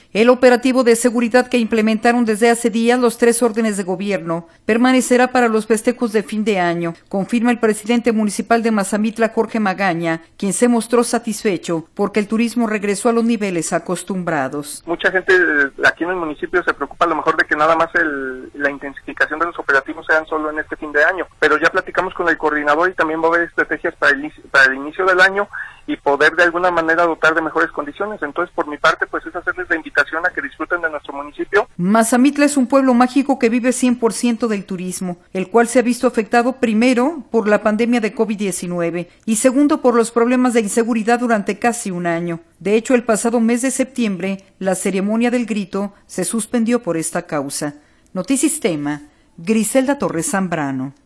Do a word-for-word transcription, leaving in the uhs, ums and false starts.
El operativo de seguridad que implementaron desde hace días los tres órdenes de gobierno permanecerá para los festejos de fin de año, confirma el presidente municipal de Mazamitla, Jorge Magaña, quien se mostró satisfecho porque el turismo regresó a los niveles acostumbrados. Mucha gente aquí en el municipio se preocupa a lo mejor de que nada más el, la intensificación de los operativos sean solo en este fin de año, pero ya platicamos con el coordinador y también va a haber estrategias para el, para el inicio del año y poder de alguna manera dotar de mejores condiciones. Entonces, por mi parte, pues es hacerles la invitación a que disfruten de nuestro municipio. Mazamitla es un pueblo mágico que vive cien por ciento del turismo, el cual se ha visto afectado primero por la pandemia de COVID diecinueve y segundo por los problemas de inseguridad durante casi un año. De hecho, el pasado mes de septiembre, la ceremonia del grito se suspendió por esta causa. Notisistema, Griselda Torres Zambrano.